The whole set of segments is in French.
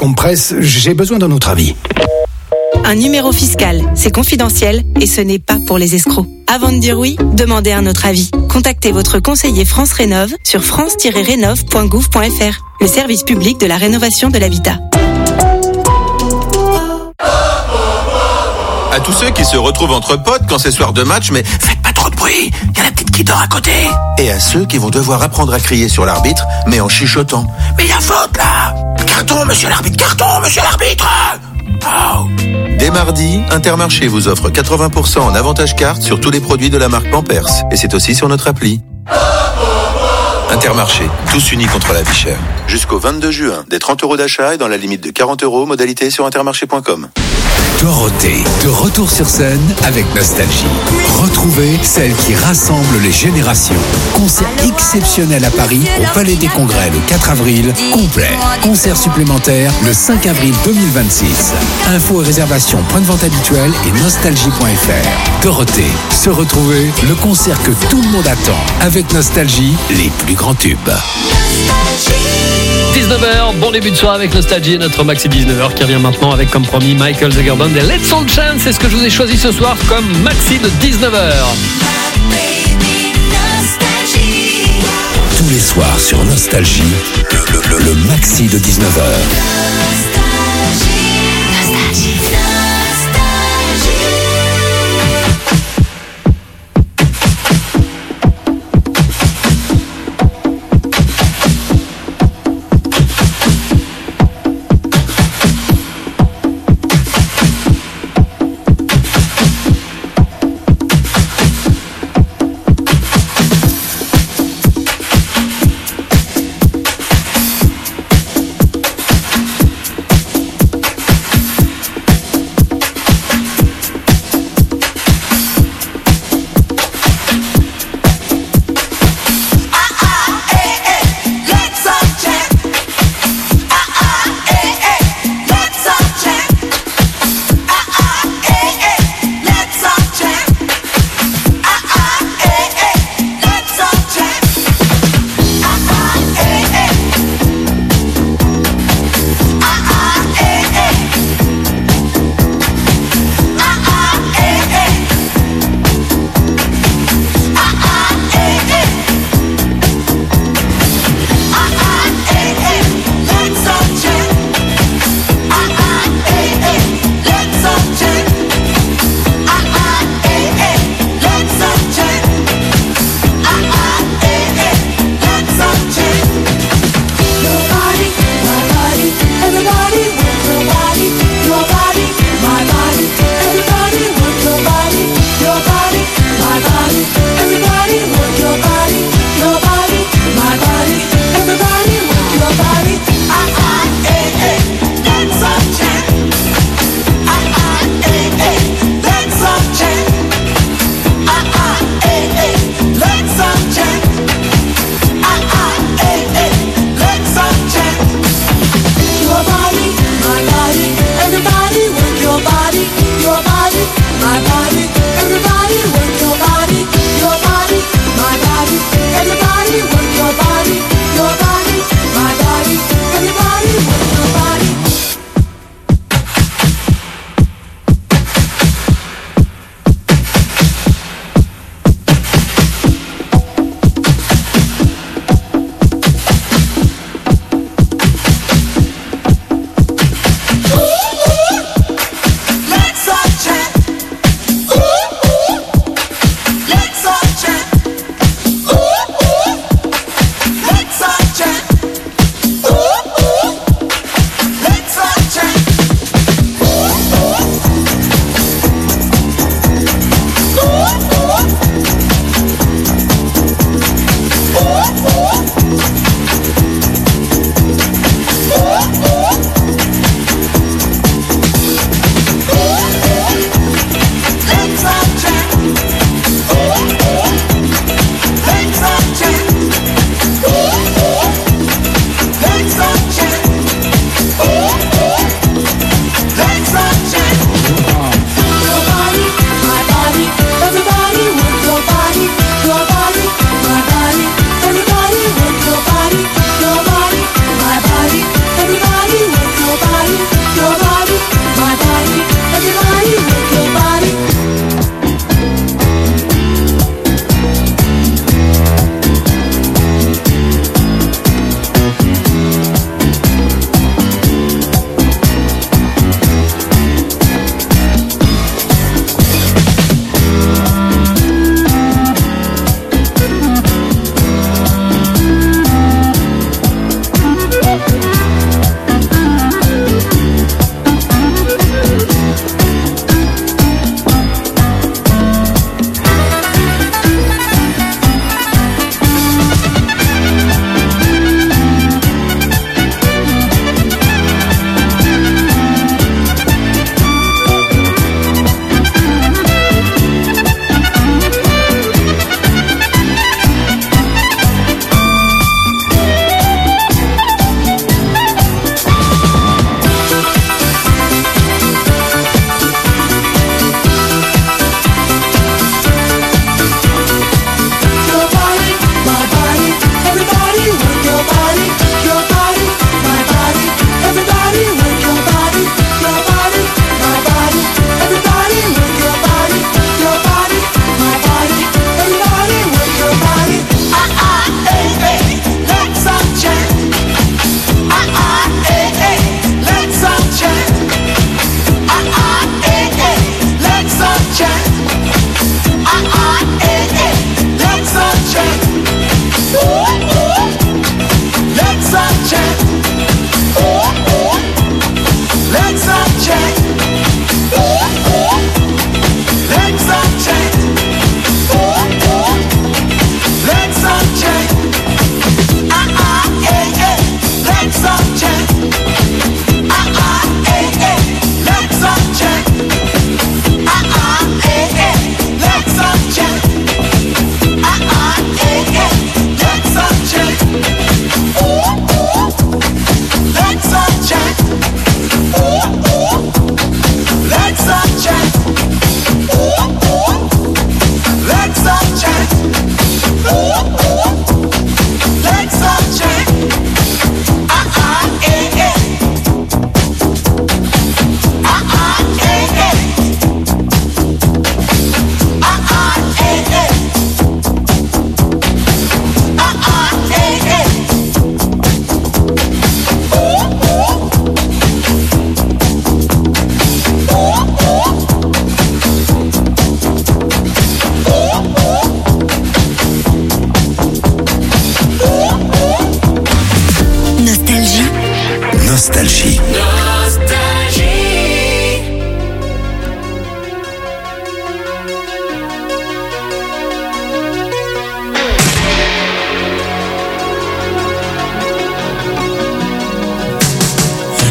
Compresse, j'ai besoin d'un autre avis. Un numéro fiscal, c'est confidentiel et ce n'est pas pour les escrocs. Avant de dire oui, demandez un autre avis. Contactez votre conseiller France Rénov sur france-rénov.gouv.fr, le service public de la rénovation de l'habitat. À tous ceux qui se retrouvent entre potes quand c'est soir de match, mais faites pas trop de bruit, y a la petite qui dort à côté. Et à ceux qui vont devoir apprendre à crier sur l'arbitre, mais en chuchotant. Mais y a faute là! Carton, monsieur l'arbitre, carton, monsieur l'arbitre! Oh. Dès mardi, Intermarché vous offre 80% en avantage carte sur tous les produits de la marque Pampers. Et c'est aussi sur notre appli. Intermarché, tous unis contre la vie chère. Jusqu'au 22 juin, des 30 € d'achat et dans la limite de 40 €, modalité sur intermarché.com. Dorothée, de retour sur scène avec Nostalgie. Retrouvez celle qui rassemble les générations. Concert exceptionnel à Paris, au Palais des Congrès le 4 avril, complet. Concert supplémentaire le 5 avril 2026. Infos et réservations, point de vente habituel et nostalgie.fr. Dorothée, se retrouver, le concert que tout le monde attend. Avec Nostalgie, les plus grands tubes. 19h, bon début de soirée avec Nostalgie, notre maxi 19h qui revient maintenant avec comme promis Michael Zagerman et Let's All Chance. C'est ce que je vous ai choisi ce soir comme maxi de 19h. Tous les soirs sur Nostalgie, le maxi de 19h.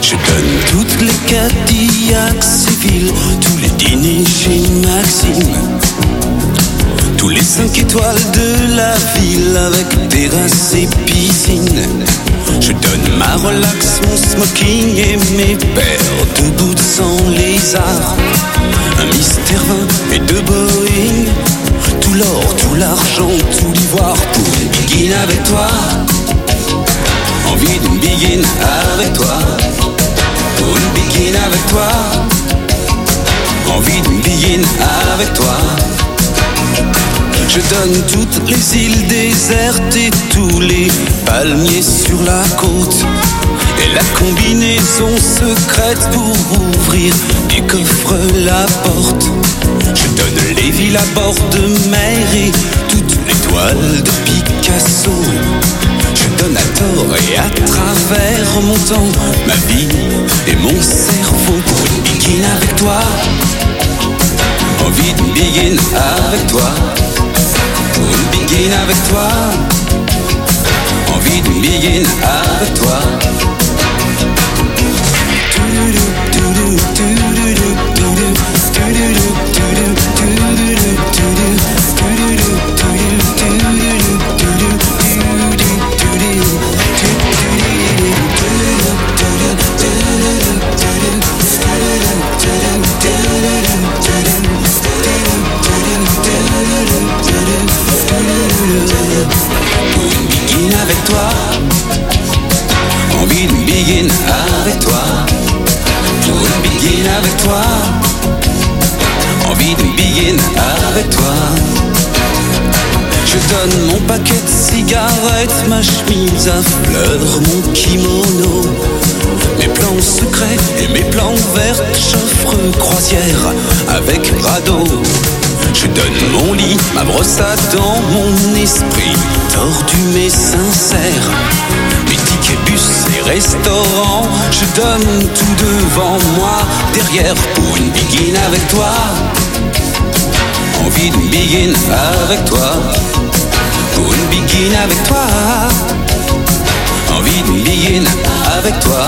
Je donne toutes les Cadillacs Séville, tous les dîners chez Maxime, tous les 5 étoiles de la ville avec terrasse et piscine. Je donne ma relax, mon smoking et mes paires de boots sans lézard, un Mister 20 et 2 Boeing, tout l'or, tout l'argent, tout l'ivoire pour une begin avec toi. Envie d'une begin avec toi, pour une begin avec toi. Envie d'une begin avec toi. Je donne toutes les îles désertes et tous les palmiers sur la côte, et la combinaison secrète pour ouvrir du coffre la porte. Je donne les villes à bord de mer et toutes les toiles de Picasso. Je donne à tort et à travers mon temps, ma vie et mon cerveau pour une begin avec toi. Envie d'une begin avec toi, pour une begin avec toi. Envie d'une begin avec toi. Avec toi, envie d'une begin avec toi, pour une begin avec toi, envie d'une begin avec toi. Je donne mon paquet de cigarettes, ma chemise à fleurs, mon kimono, mes plans secrets et mes plans verts, j'offre croisière avec radeau. Je donne mon lit, ma brosse à dents, mon esprit tordu mais sincère, mes tickets bus et restaurants. Je donne tout devant moi, derrière pour une begin avec toi. Envie d'une begin avec toi, pour une begin avec toi. Envie d'une begin avec toi.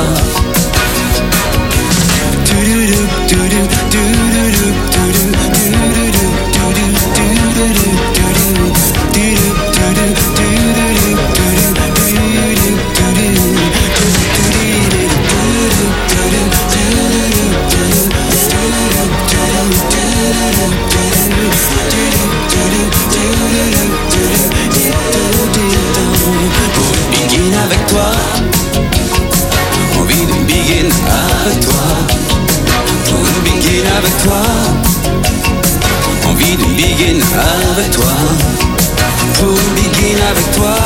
Avec toi, envie d'une begin avec toi, pour une begin avec toi, envie d'une begin avec toi, pour une begin avec toi,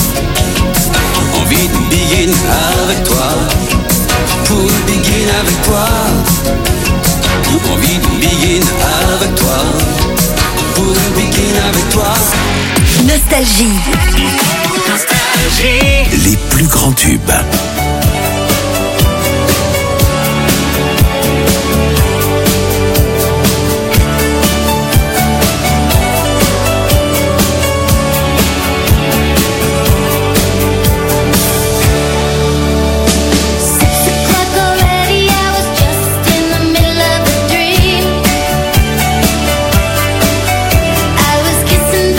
envie d'une begin avec toi, pour une begin avec toi, envie d'une begin avec toi, pour une begin avec toi. Nostalgie. Les plus grands tubes.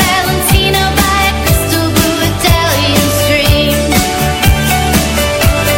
Valentino by a crystal blue Italian stream.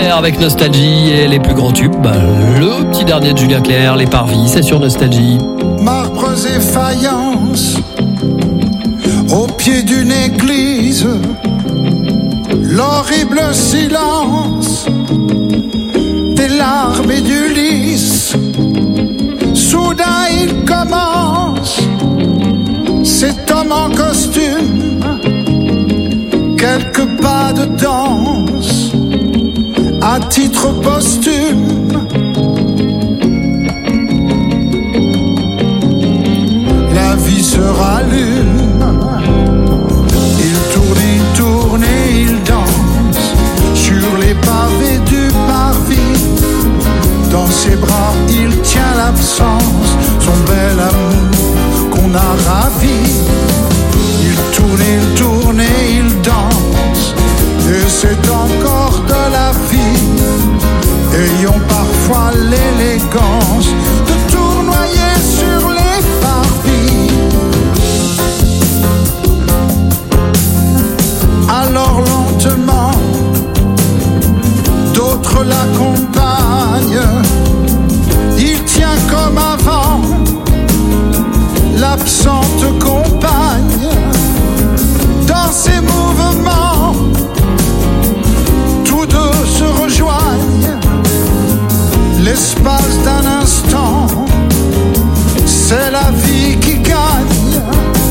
Clerc avec Nostalgie et les plus grands tubes. Le petit dernier de Julien Clerc, Les Parvis, c'est sur Nostalgie. Marbres et faïences, au pied d'une église, l'horrible silence des larmes et du lys. Soudain il commence, cet homme en costume, quelques pas de danse, à titre posthume. La vie se rallume, il tourne et il danse sur les pavés du parvis. Dans ses bras il tient l'absence, son bel amour qu'on a ravi. Il tourne et il danse, et c'est encore de la vie. Ayons parfois l'élégance de tournoyer sur les parvis. Alors lentement, d'autres l'accompagnent. Il tient comme avant l'absente compagne. Dans ses mouvements, tous deux se rejoignent. L'espace d'un instant, c'est la vie qui gagne.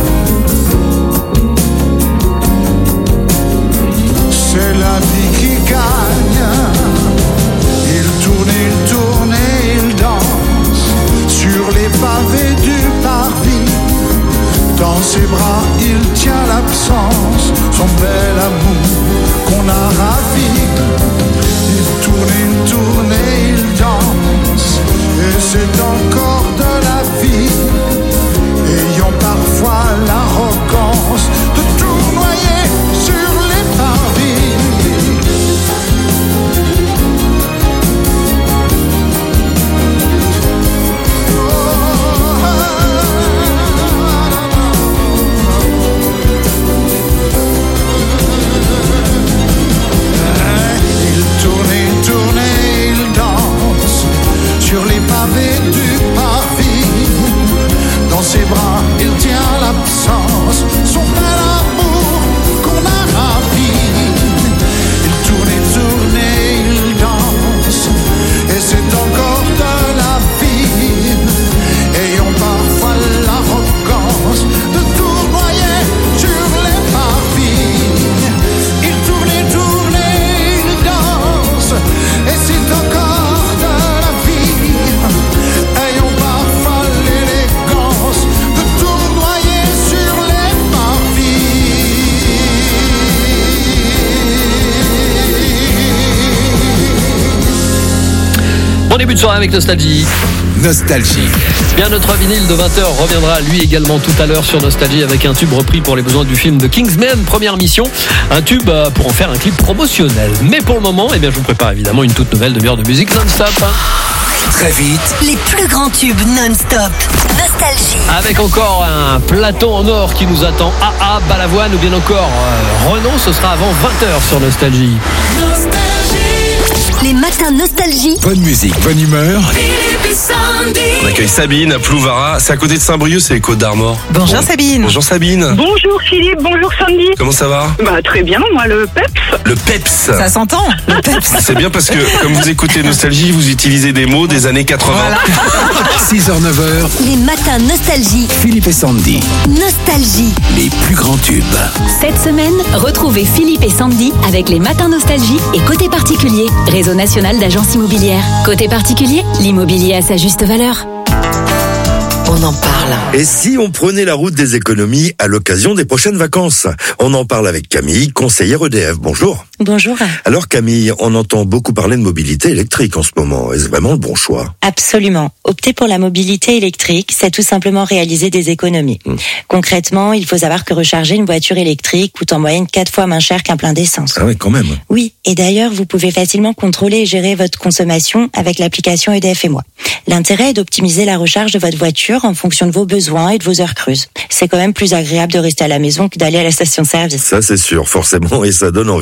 C'est la vie qui gagne. Il tourne et il danse sur les pavés du parvis. Dans ses bras il tient l'absence, son bel amour qu'on a ravi. Il tourne et il danse, et c'est encore de la vie. Ayons parfois l'arrogance de tournoyer sur les parvis. Sur les pavés du parvis, dans ses bras il tient l'absence, son bel amour qu'on a ravi. Il tourne et il danse, et c'est encore de la vie. Ayons parfois l'arrogance de tournoyer sur les parvis. Il tourne et il danse, et c'est encore début de soirée avec Nostalgie. Nostalgie. Bien, notre vinyle de 20h reviendra lui également tout à l'heure sur Nostalgie avec un tube repris pour les besoins du film de Kingsman, première mission. Un tube pour en faire un clip promotionnel. Mais pour le moment, eh bien, je vous prépare évidemment une toute nouvelle demi-heure de musique non-stop. Très vite. Les plus grands tubes non-stop. Nostalgie. Avec encore un plateau en or qui nous attend. AA, Balavoine ou bien encore Renaud, ce sera avant 20h sur Nostalgie. Les matins Nostalgie. Bonne musique, bonne humeur. On accueille Sabine à Plouvara, c'est à côté de Saint-Brieuc, c'est les Côtes d'Armor. Bonjour Sabine. Bonjour Sabine. Bonjour Philippe, bonjour Sandy. Comment ça va? Très bien, moi le PEPS. Le PEPS. Ça s'entend, le PEPS. C'est bien parce que comme vous écoutez Nostalgie, vous utilisez des mots des années 80. Voilà. 6h, 9h. Les matins Nostalgie. Philippe et Sandy. Nostalgie. Les plus grands tubes. Cette semaine, retrouvez Philippe et Sandy avec les matins Nostalgie et Côté Particulier, réseau national d'agences immobilières. Côté Particulier, l'immobilier à sa juste valeur. On en parle. Et si on prenait la route des économies à l'occasion des prochaines vacances? On en parle avec Camille, conseillère EDF. Bonjour. Bonjour. Alors Camille, on entend beaucoup parler de mobilité électrique en ce moment. Est-ce vraiment le bon choix? Absolument. Opter pour la mobilité électrique, c'est tout simplement réaliser des économies. Concrètement, il faut savoir que recharger une voiture électrique coûte en moyenne 4 fois moins cher qu'un plein d'essence. Ah oui, quand même. Oui, et d'ailleurs, vous pouvez facilement contrôler et gérer votre consommation avec l'application EDF et moi. L'intérêt est d'optimiser la recharge de votre voiture en fonction de vos besoins et de vos heures creuses. C'est quand même plus agréable de rester à la maison que d'aller à la station-service. Ça, c'est sûr, forcément, et ça donne envie.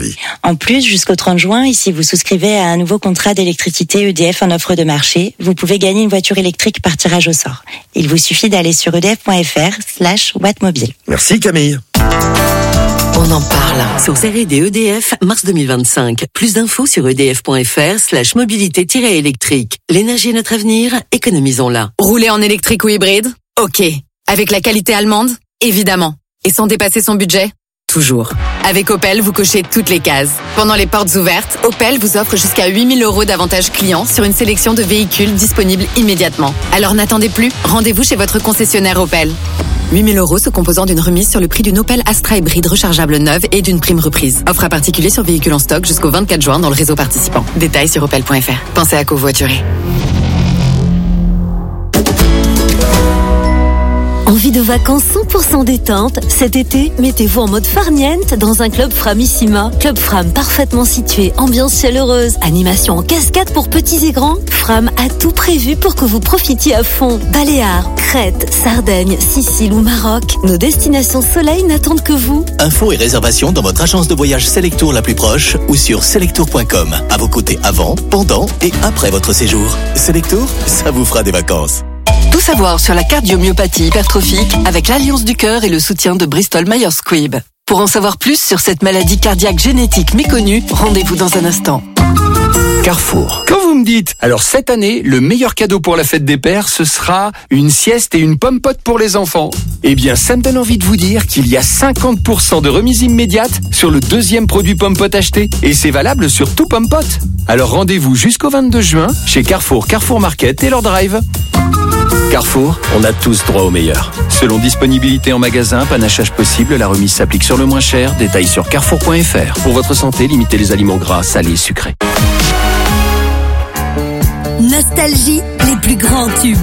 En plus, jusqu'au 30 juin, et si vous souscrivez à un nouveau contrat d'électricité EDF en offre de marché, vous pouvez gagner une voiture électrique par tirage au sort. Il vous suffit d'aller sur edf.fr/wattmobile. Merci Camille. On en parle. Sur série des EDF, mars 2025. Plus d'infos sur edf.fr/mobilité-électrique. L'énergie est notre avenir, économisons-la. Rouler en électrique ou hybride? Ok. Avec la qualité allemande? Évidemment. Et sans dépasser son budget? Toujours. Avec Opel, vous cochez toutes les cases. Pendant les portes ouvertes, Opel vous offre jusqu'à 8 000 € d'avantages clients sur une sélection de véhicules disponibles immédiatement. Alors n'attendez plus, rendez-vous chez votre concessionnaire Opel. 8 000 € se composant d'une remise sur le prix d'une Opel Astra hybride rechargeable neuve et d'une prime reprise. Offre à particulier sur véhicules en stock jusqu'au 24 juin dans le réseau participant. Détails sur opel.fr. Pensez à covoiturer. Envie de vacances 100% détente? Cet été, mettez-vous en mode farniente dans un club Framissima. Club Fram parfaitement situé, ambiance chaleureuse, animation en cascade pour petits et grands. Fram a tout prévu pour que vous profitiez à fond. Baléares, Crète, Sardaigne, Sicile ou Maroc. Nos destinations soleil n'attendent que vous. Infos et réservations dans votre agence de voyage Selectour la plus proche ou sur selectour.com. À vos côtés avant, pendant et après votre séjour. Selectour, ça vous fera des vacances. Tout savoir sur la cardiomyopathie hypertrophique avec l'Alliance du cœur et le soutien de Bristol Myers Squibb. Pour en savoir plus sur cette maladie cardiaque génétique méconnue, rendez-vous dans un instant. Carrefour. Quand vous me dites, alors cette année, le meilleur cadeau pour la fête des pères, ce sera une sieste et une pomme-pote pour les enfants. Eh bien, ça me donne envie de vous dire qu'il y a 50% de remise immédiate sur le deuxième produit pomme-pote acheté. Et c'est valable sur tout pomme-pote. Alors rendez-vous jusqu'au 22 juin chez Carrefour, Carrefour Market et leur drive. Carrefour, on a tous droit au meilleur. Selon disponibilité en magasin, panachage possible, la remise s'applique sur le moins cher. Détails sur carrefour.fr. Pour votre santé, limitez les aliments gras, salés et sucrés. Nostalgie, les plus grands tubes.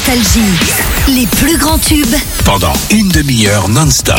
Nostalgie, les plus grands tubes. Pendant une demi-heure non-stop.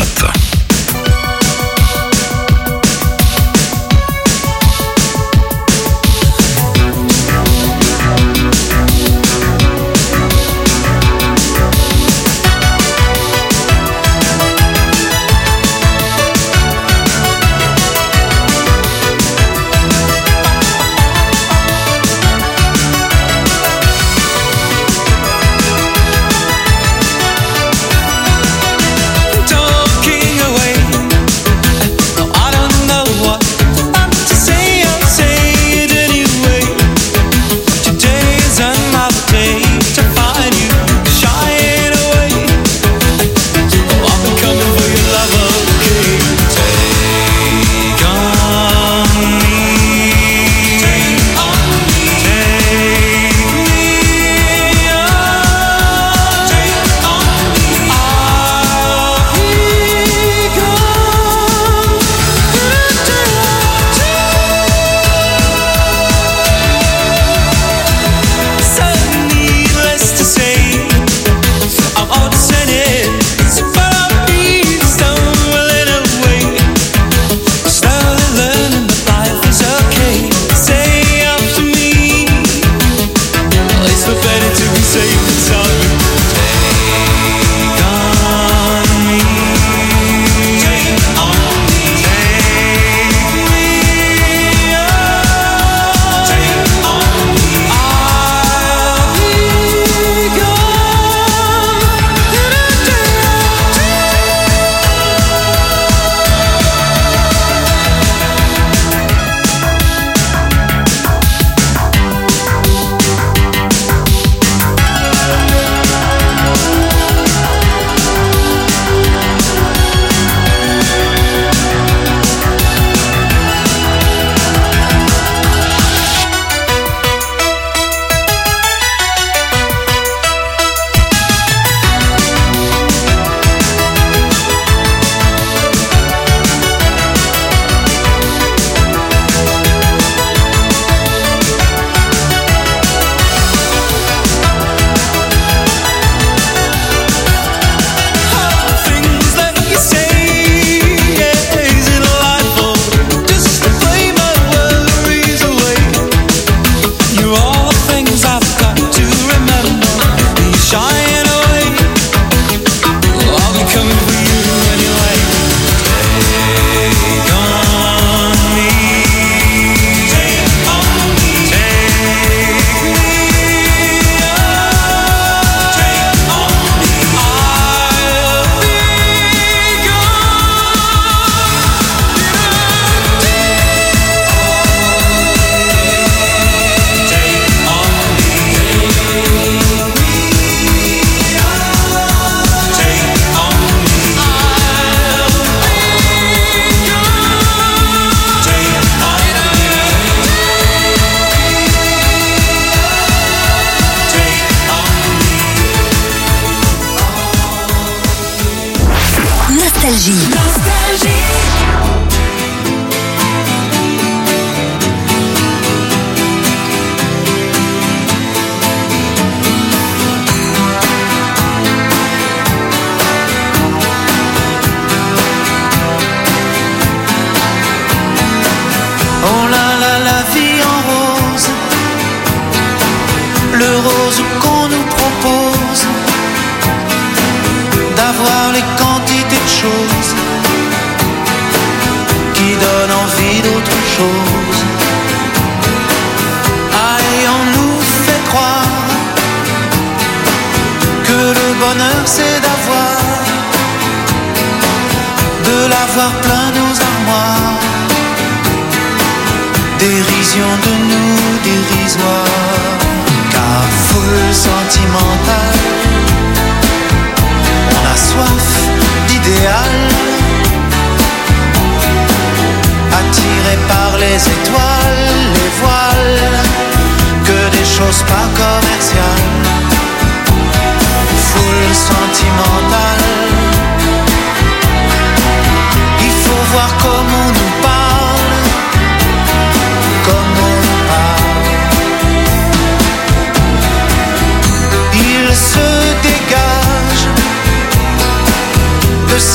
Il se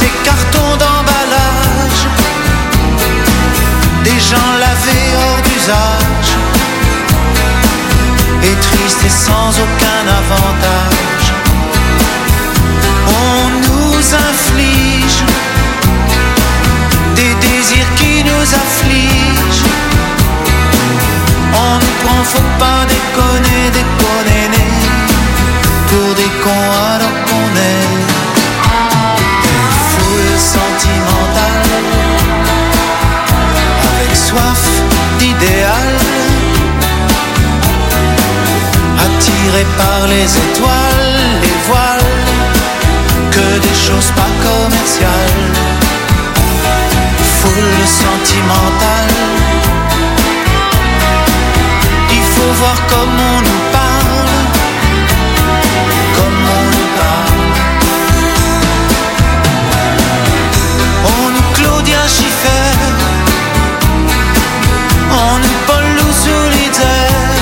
ces cartons d'emballage, des gens lavés hors d'usage, et tristes et sans aucun avantage. On nous inflige des désirs qui nous affligent. On nous prend, faut pas déconner, déconner, pour des cons alors qu'on est une foule sentimentale, avec soif d'idéal, attirés par les étoiles, les voiles, que des choses pas commerciales. Foule sentimentale, il faut voir comme on nous parle, comme on nous parle. On nous Claudia Schiffer, on nous Paul Solitaire.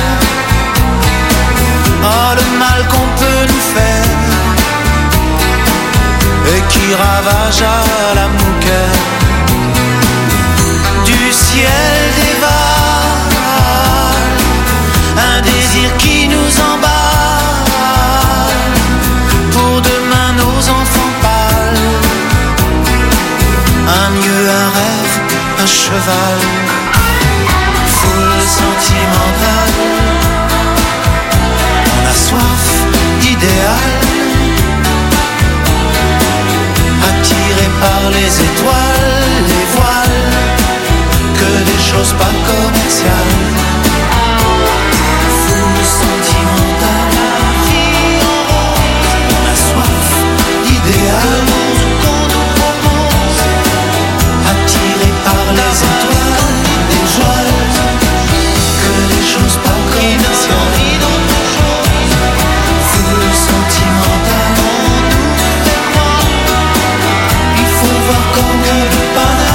Oh, le mal qu'on peut nous faire et qui ravage à la mouquette. Du ciel dévale un désir qui nous emballe. Pour demain nos enfants pâles, un mieux, un rêve, un cheval. Foule sentimentale, on a soif d'idéal, attiré par les étoiles, les voiles, que des choses pas commerciales. Foule sentimentale, on a soif d'idéal, qu'on nous propose, attiré par les étoiles, les voiles, que des choses pas commerciales. Foule sentimentale, il faut voir comme on ne parle,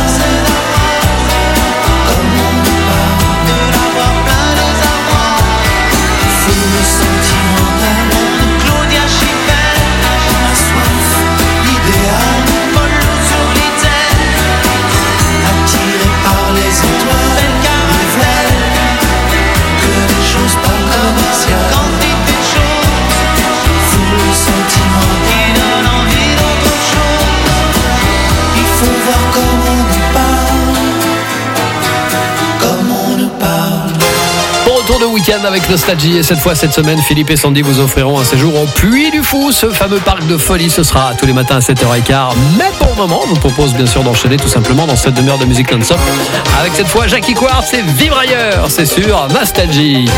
comme on ne parle, de l'avoir plein les avoirs. Foule sentimentale, Claudia Schiffer, on a soif d'idéal, Paul Solitaire, attiré par les étoiles, les voiles, que des choses pas commerciales. Quantité de choses, foule sentimentale, qui donne envie d'autre chose. Il faut voir comme on nous parle, comme on nous parle. Bon retour de week-end avec Nostalgie, et cette fois, cette semaine, Philippe et Sandy vous offriront un séjour au Puy du Fou, ce fameux parc de folie. Ce sera tous les matins à 7h15. Mais pour le moment, on vous propose bien sûr d'enchaîner tout simplement dans cette demi-heure de musique non-stop avec cette fois Jackie Quartz et Vivre ailleurs. C'est sur Nostalgie.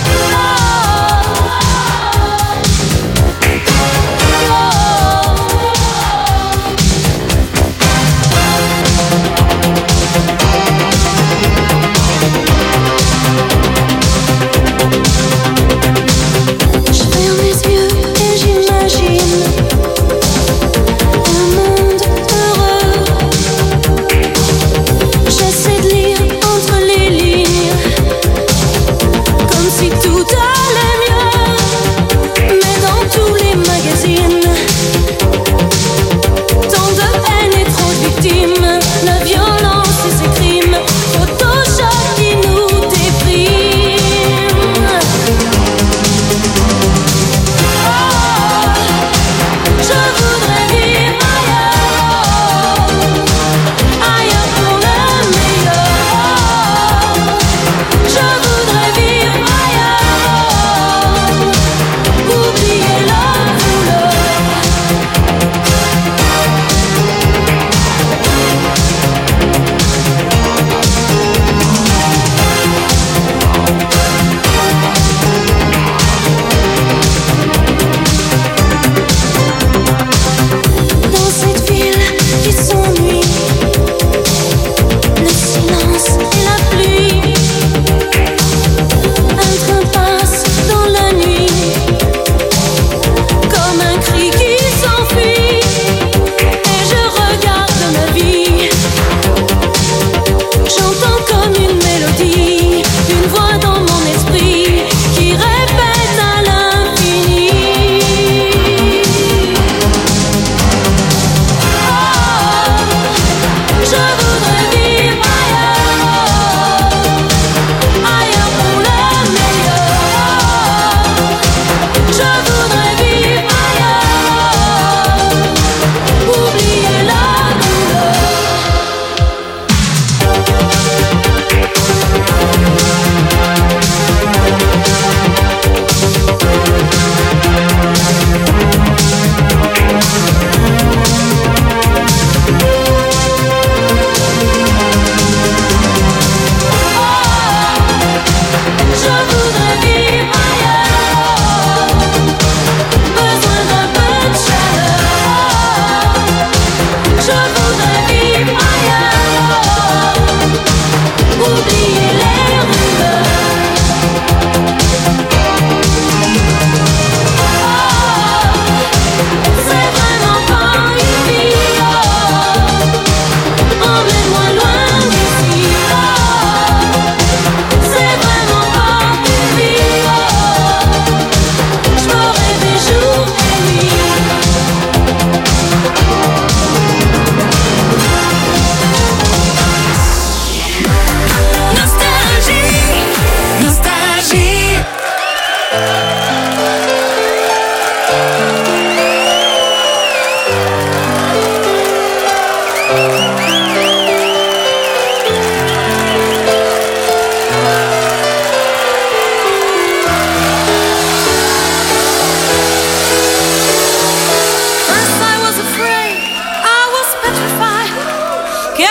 Je ferme les yeux et j'imagine un monde heureux. J'essaie de lire entre les lignes, comme si tout allait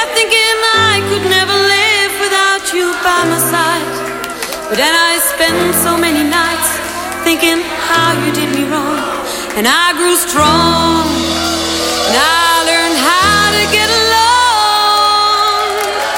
kept thinking I could never live without you by my side. But then I spent so many nights thinking how you did me wrong. And I grew strong, and I learned how to get along.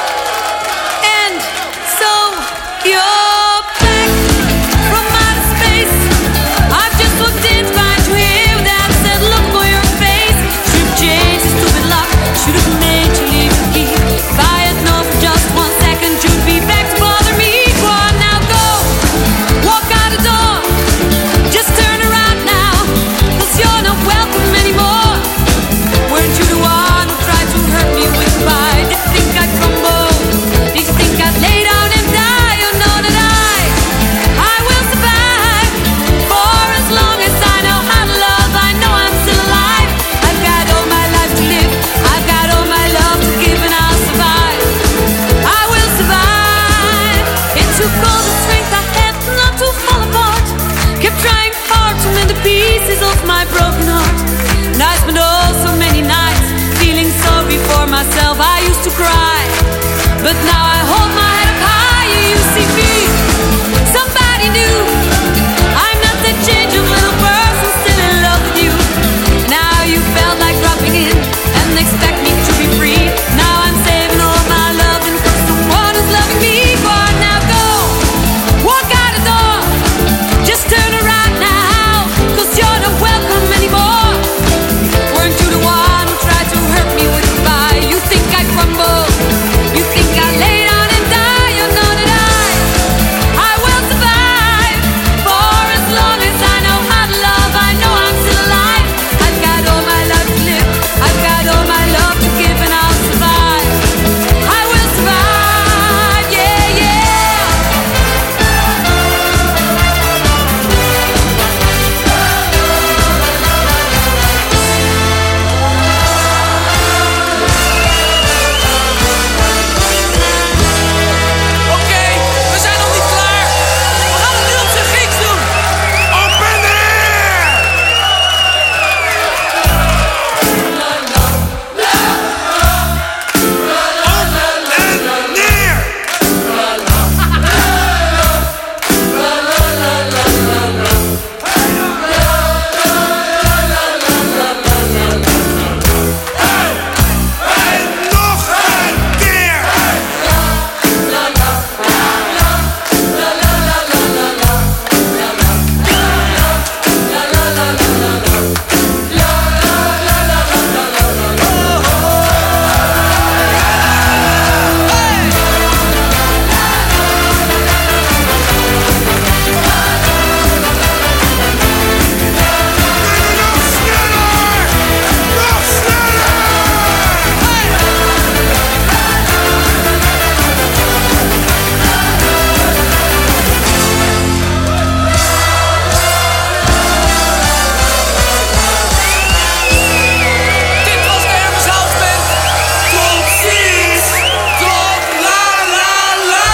And so you're back from outer space. I've just walked in, find you here with that said look for your face. Should've changed the stupid lock, should've made you leave the key. If I had known for just 1 second you'd be back to bother me. Go on now, go, walk out the door. Just turn around now, 'cause you're not welcome anymore. Weren't you the one who tried to hurt me with goodbye? Did you think I'd crumble? Did you think I'd lay down and die? Oh no, that I will survive. For as long as I know how to love, I know I'm still alive. I've got all my life to live, I've got all my love to give, and I'll survive. I will survive. It took all the strength I had not to fall apart. Kept trying hard to mend the pieces of my broken heart. And I spent oh so many nights feeling sorry for myself. I used to cry, but now I hold my head up higher. You see me, somebody new. I'm not that changeable little person still in love with you. Now you felt like dropping in and expect me to be free. Now I'm saving all my loving for someone who's loving me. Go on now, go, walk out the door. Just turn around now, 'cause you're not welcome anymore. Weren't you the one who tried to hurt me with goodbye? You think I crumble? You think I lay down and die? You know that I will survive. For as long as I know how to love, I know I'm still alive. I've got all my life to live, I've got all my love to give, and I'll survive. I will survive, yeah, yeah. Oké, we zijn nog niet klaar. We gaan het nu op zijn Grieks doen. Op en neer! Nog een keer! Dit was de Hermes House Band. Tot ziens. Tot la la la.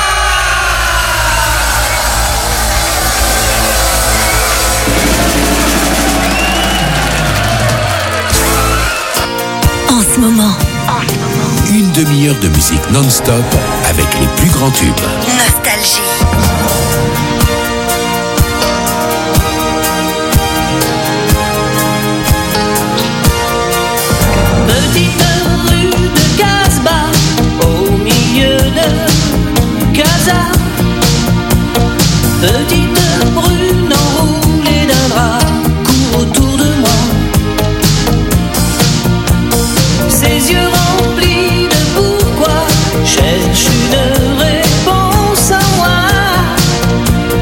En ce moment, Une demi-heure de musique non-stop avec les plus grands tubes. Nostalgie. Petite rue de Casbah, au milieu de Casa. Petite brune enroulée d'un drap court autour de moi. Ses yeux remplis de pourquoi cherchent une réponse à moi.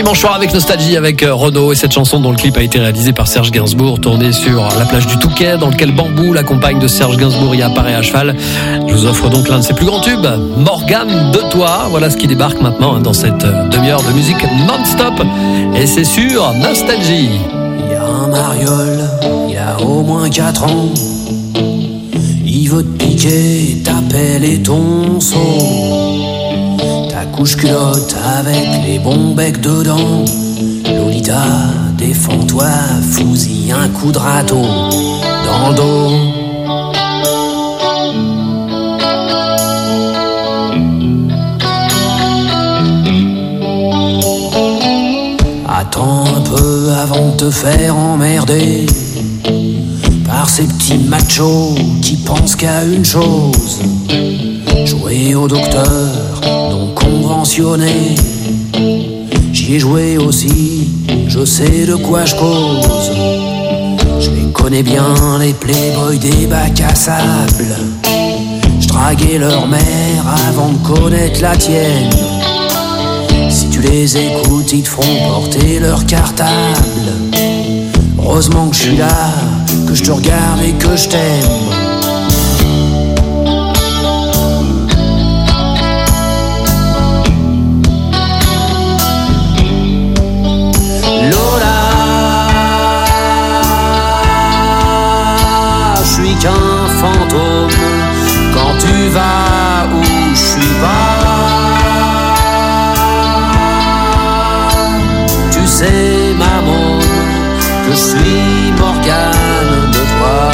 dimanche soir avec Nostalgie, avec Renaud, et cette chanson dont le clip a été réalisé par Serge Gainsbourg, tourné sur la plage du Touquet, dans lequel Bambou, la compagne de Serge Gainsbourg, y apparaît à cheval. Je vous offre donc l'un de ses plus grands tubes, Morgane de toi. Voilà ce qui débarque maintenant dans cette demi-heure de musique non-stop, et c'est sur Nostalgie. Il y a un mariole, il a au moins 4 ans. Il veut te piquer, t'appelles et ton seau. Ta couche-culotte avec les bons becs dedans. Lolita, défends-toi, fous-y un coup de râteau dans le dos. Attends un peu avant de te faire emmerder par ces petits machos qui pensent qu'à une chose: jouer au docteur non conventionné. J'y ai joué aussi, je sais de quoi je cause. Je les connais bien, les playboys des bacs à sable. Je draguais leur mère avant de connaître la tienne. Si tu les écoutes, ils te feront porter leur cartable. Heureusement que je suis là, que je te regarde et que je t'aime. Lola, je suis qu'un fantôme quand tu vas où je suis pas. Tu sais, maman, que je suis Morgane de toi.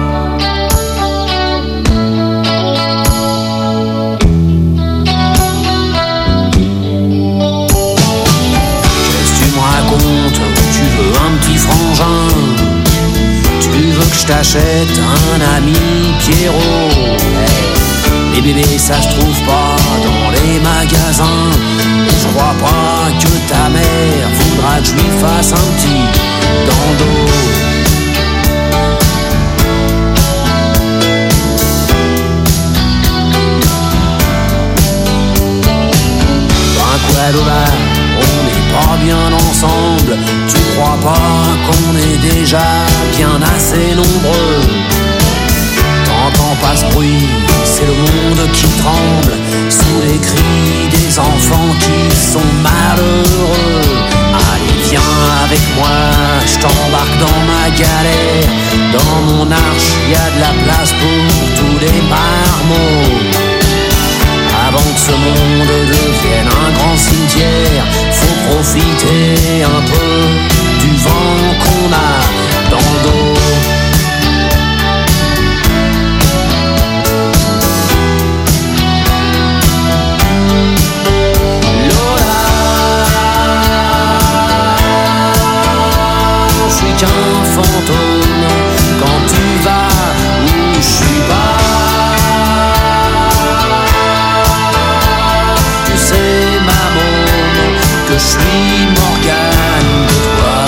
Qu'est-ce que tu me racontes? Tu veux un petit frangin? Tu veux que je t'achète un ami Pierrot? Hey, les bébés ça se trouve pas dans les magasins. Je crois pas que ta mère voudra que je lui fasse un petit dans le dos. Ben quoi Lola, on n'est pas bien ensemble. Tu crois pas qu'on est déjà bien assez nombreux? T'entends pas ce bruit, c'est le monde qui tremble sous les cris des enfants qui sont malheureux. Allez viens avec moi, je t'embarque dans ma galère. Dans mon arche, y a de la place pour tous les marmots. Avant que ce monde devienne un grand cimetière, faut profiter un peu du vent qu'on a dans le dos. Qu'un fantôme quand tu vas où je suis pas. Tu sais maman que je suis Morgane de toi.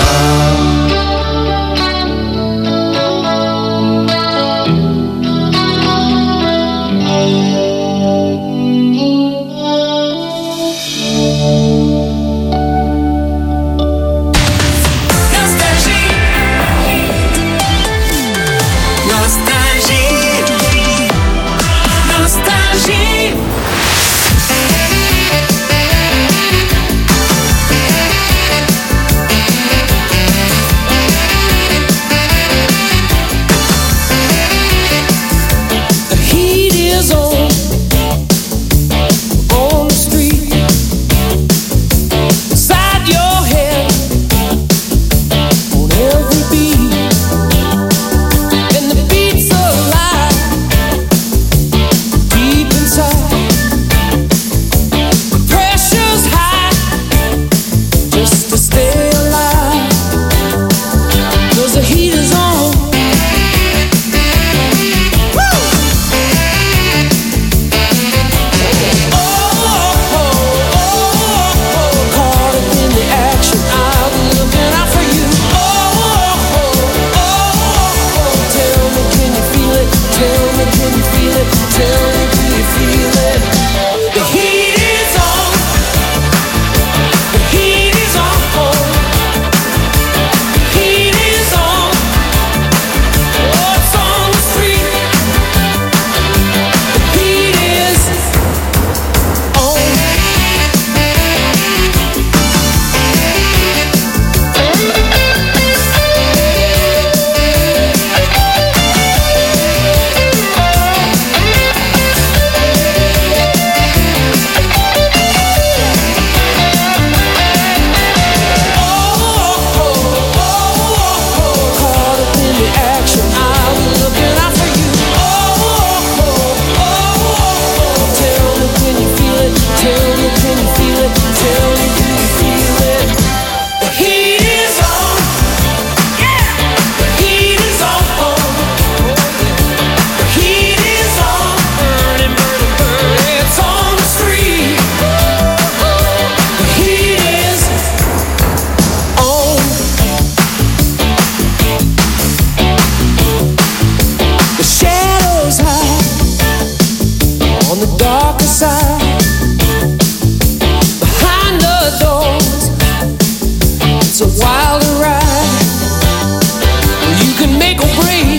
a wild ride. You can make or break,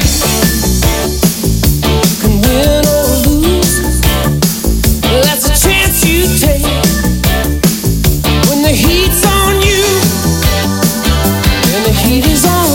you can win or lose. That's a chance you take when the heat's on you and the heat is on.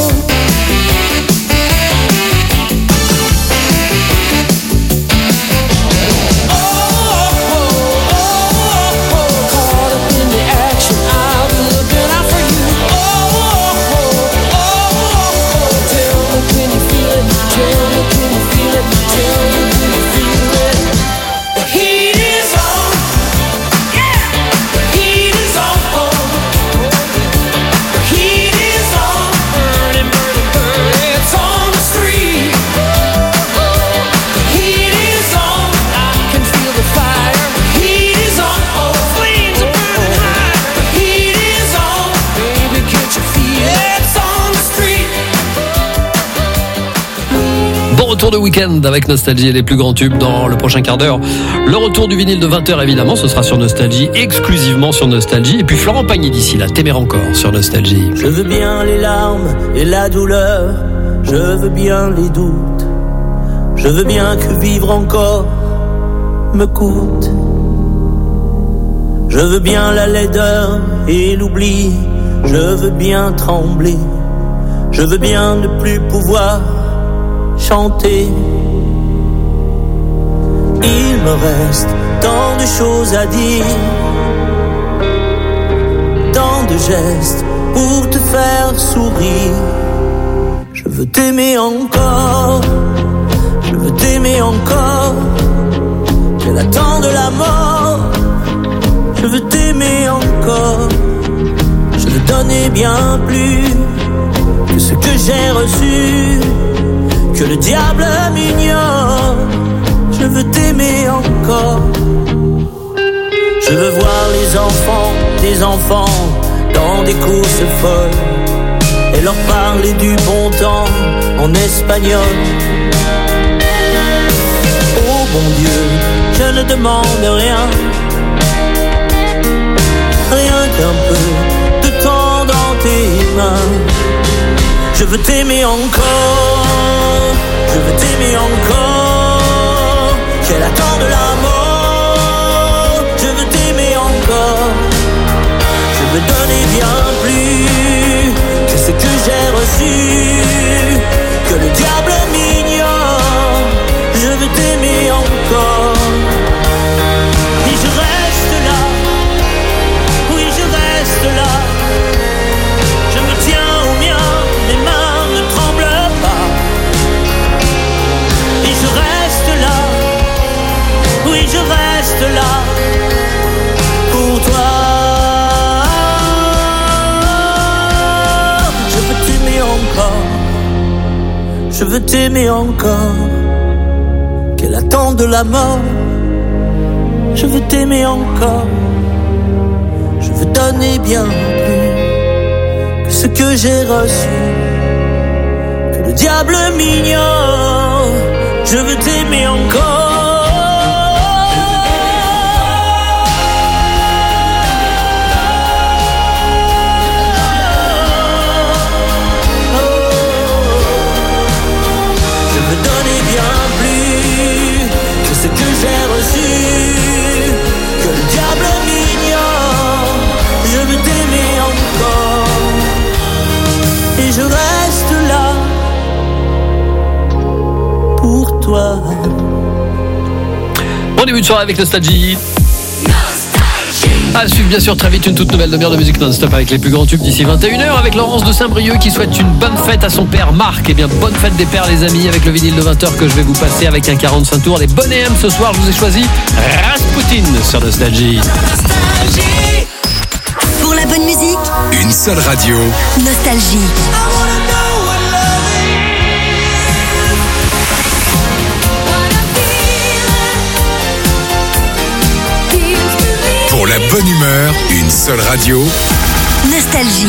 Retour de week-end avec Nostalgie et les plus grands tubes dans le prochain quart d'heure. Le retour du vinyle de 20h évidemment, ce sera sur Nostalgie, exclusivement sur Nostalgie. Et puis Florent Pagny d'ici là, t'aimer encore sur Nostalgie. Je veux bien les larmes et la douleur, je veux bien les doutes, je veux bien que vivre encore me coûte. Je veux bien la laideur et l'oubli, je veux bien trembler, je veux bien ne plus pouvoir chanter. Il me reste tant de choses à dire, tant de gestes pour te faire sourire. Je veux t'aimer encore, je veux t'aimer encore, j'ai l'attente de la mort. Je veux t'aimer encore, je veux donner bien plus que ce que j'ai reçu, que le diable m'ignore. Je veux t'aimer encore. Je veux voir les enfants des enfants dans des courses folles et leur parler du bon temps en espagnol. Oh bon Dieu, je ne demande rien, rien qu'un peu de temps dans tes mains. Je veux t'aimer encore, je veux t'aimer encore, j'ai l'attente de la mort. Je veux t'aimer encore, je veux donner bien plus que ce que j'ai reçu, que le diable m'ignore. Je veux t'aimer encore, et je reste là, oui je reste là. Je me tiens au mien, mes mains ne tremblent pas. Et je reste là, oui je reste là, pour toi. Je veux t'aimer encore, je veux t'aimer encore, qu'elle attend de la mort. Je veux t'aimer encore, je veux donner bien plus que ce que j'ai reçu, que le diable m'ignore. Je veux t'aimer encore. Je veux donner bien plus que ce que j'ai reçu, que le diable m'ignore. Je veux t'aimer encore, et je reste là pour toi. Bon début de soirée avec Nostalgie. À suivre bien sûr très vite une toute nouvelle demi-heure de musique non-stop avec les plus grands tubes d'ici 21h avec Laurence de Saint-Brieuc qui souhaite une bonne fête à son père Marc. Et bien bonne fête des pères les amis avec le vinyle de 20h que je vais vous passer avec un 45 tours. Les bonnes M ce soir je vous ai choisi Rasputin sur Nostalgie. Pour la bonne musique, une seule radio. Nostalgie. Pour la bonne humeur, une seule radio. Nostalgie.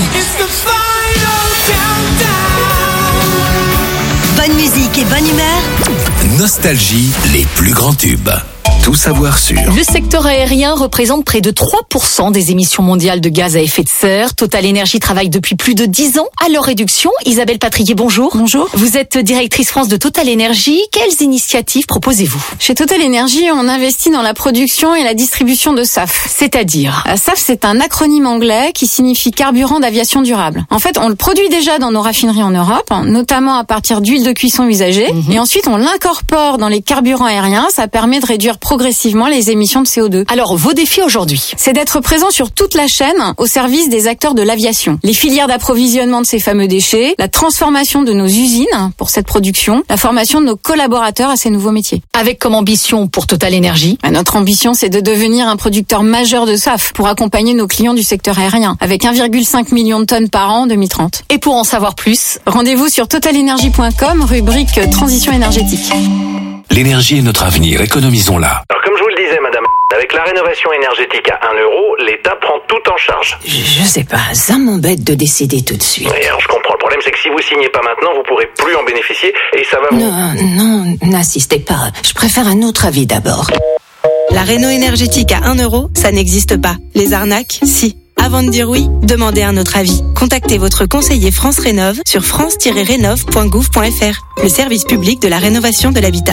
Bonne musique et bonne humeur. Nostalgie, les plus grands tubes. tout savoir sur. Le secteur aérien représente près de 3% des émissions mondiales de gaz à effet de serre. Total Énergie travaille depuis plus de 10 ans à leur réduction. Isabelle Patrier, bonjour. Bonjour. Vous êtes directrice France de Total Énergie. Quelles initiatives proposez-vous? Chez Total Énergie, on investit dans la production et la distribution de SAF. C'est-à-dire? SAF, c'est un acronyme anglais qui signifie carburant d'aviation durable. En fait, on le produit déjà dans nos raffineries en Europe, notamment à partir d'huile de cuisson usagée. Et ensuite, on l'incorpore dans les carburants aériens. Ça permet de réduire progressivement les émissions de CO2. Alors, vos défis aujourd'hui? C'est d'être présent sur toute la chaîne au service des acteurs de l'aviation. Les filières d'approvisionnement de ces fameux déchets, la transformation de nos usines pour cette production, la formation de nos collaborateurs à ces nouveaux métiers. Avec comme ambition pour Total Énergie? Notre ambition, c'est de devenir un producteur majeur de SAF pour accompagner nos clients du secteur aérien, avec 1,5 million de tonnes par an en 2030. Et pour en savoir plus, rendez-vous sur totalenergie.com, rubrique transition énergétique. L'énergie est notre avenir, économisons-la. Alors comme je vous le disais, madame, avec la rénovation énergétique à 1 euro, l'État prend tout en charge. Je sais pas, ça m'embête de décider tout de suite. Oui, alors je comprends. Le problème, c'est que si vous signez pas maintenant, vous pourrez plus en bénéficier et ça va vous... Non, n'insistez pas. Je préfère un autre avis d'abord. La réno énergétique à 1 euro, ça n'existe pas. Les arnaques, si. Avant de dire oui, demandez un autre avis. Contactez votre conseiller France Rénov sur france-rénov.gouv.fr, le service public de la rénovation de l'habitat.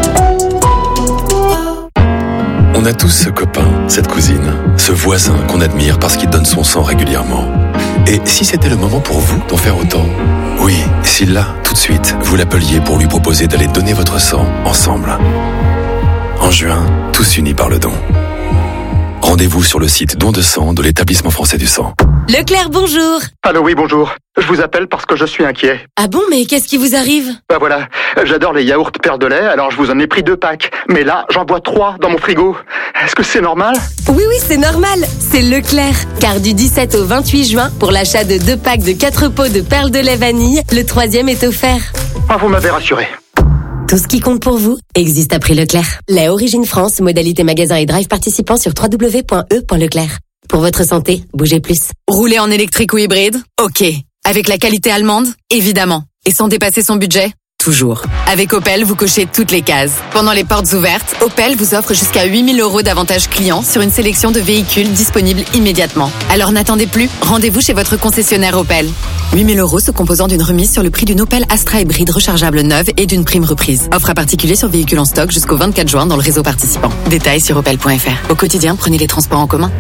On a tous ce copain, cette cousine, ce voisin qu'on admire parce qu'il donne son sang régulièrement. Et si c'était le moment pour vous d'en faire autant? Oui, si là, tout de suite, vous l'appeliez pour lui proposer d'aller donner votre sang ensemble. En juin, tous unis par le don. Rendez-vous sur le site Don de sang de l'Établissement français du sang. Leclerc, bonjour. Allô, oui, bonjour. Je vous appelle parce que je suis inquiet. Ah bon, mais qu'est-ce qui vous arrive? Bah voilà, j'adore les yaourts perles de lait, alors je vous en ai pris 2 packs. Mais là, j'en bois 3 dans mon frigo. Est-ce que c'est normal? Oui, c'est normal. C'est Leclerc. Car du 17 au 28 juin, pour l'achat de 2 packs de 4 pots de perles de lait vanille, le 3e est offert. Ah, vous m'avez rassuré. Tout ce qui compte pour vous existe à prix Leclerc. Lait Origine France, modalité magasin et drive participant sur www.e.leclerc. Pour votre santé, bougez plus. Rouler en électrique ou hybride? Ok. Avec la qualité allemande? Évidemment. Et sans dépasser son budget? Toujours. Avec Opel, vous cochez toutes les cases. Pendant les portes ouvertes, Opel vous offre jusqu'à 8 000 € d'avantages clients sur une sélection de véhicules disponibles immédiatement. Alors n'attendez plus, rendez-vous chez votre concessionnaire Opel. 8 000 € se composant d'une remise sur le prix d'une Opel Astra hybride rechargeable neuve et d'une prime reprise. Offre à particulier sur véhicules en stock jusqu'au 24 juin dans le réseau participant. Détails sur opel.fr. Au quotidien, prenez les transports en commun.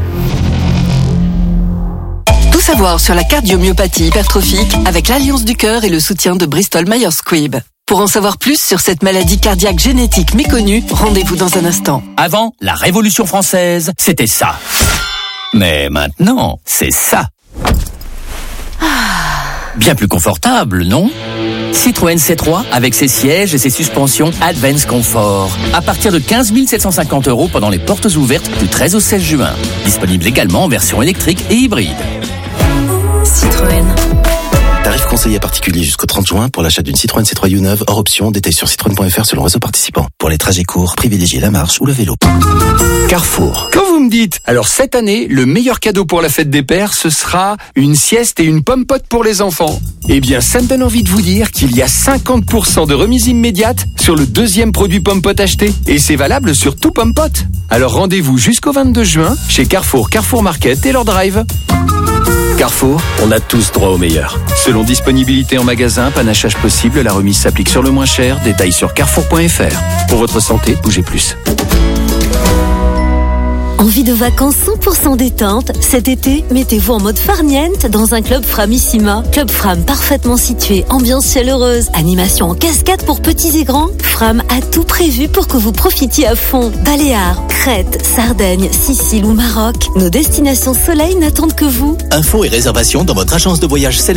Tout savoir sur la cardiomyopathie hypertrophique avec l'Alliance du cœur et le soutien de Bristol Myers Squibb. Pour en savoir plus sur cette maladie cardiaque génétique méconnue, rendez-vous dans un instant. Avant, la Révolution française, c'était ça. Mais maintenant, c'est ça. Bien plus confortable, non? Citroën C3 avec ses sièges et ses suspensions Advance Comfort. À partir de 15 750 € pendant les portes ouvertes du 13 au 16 juin. Disponible également en version électrique et hybride. Citroën. Tarif conseillé particulier jusqu'au 30 juin pour l'achat d'une Citroën C3 U9 hors option. Détail sur citroën.fr selon réseau participant. Pour les trajets courts, privilégiez la marche ou le vélo. Carrefour. Quand vous me dites, alors cette année, le meilleur cadeau pour la fête des pères, ce sera une sieste et une pomme-pote pour les enfants. Eh bien, ça me donne envie de vous dire qu'il y a 50% de remise immédiate sur le 2e produit pomme-pote acheté. Et c'est valable sur tout pomme-pote. Alors rendez-vous jusqu'au 22 juin chez Carrefour, Carrefour Market et leur drive. Carrefour, on a tous droit au meilleur. Selon disponibilité en magasin, panachage possible, la remise s'applique sur le moins cher. Détails sur carrefour.fr. Pour votre santé, bougez plus. Envie de vacances 100% détente? Cet été, mettez-vous en mode farniente dans un club Framissima. Club Fram parfaitement situé, ambiance chaleureuse, animation en cascade pour petits et grands. Fram a tout prévu pour que vous profitiez à fond. Baléares, Crète, Sardaigne, Sicile ou Maroc. Nos destinations soleil n'attendent que vous. Infos et réservations dans votre agence de voyage Select.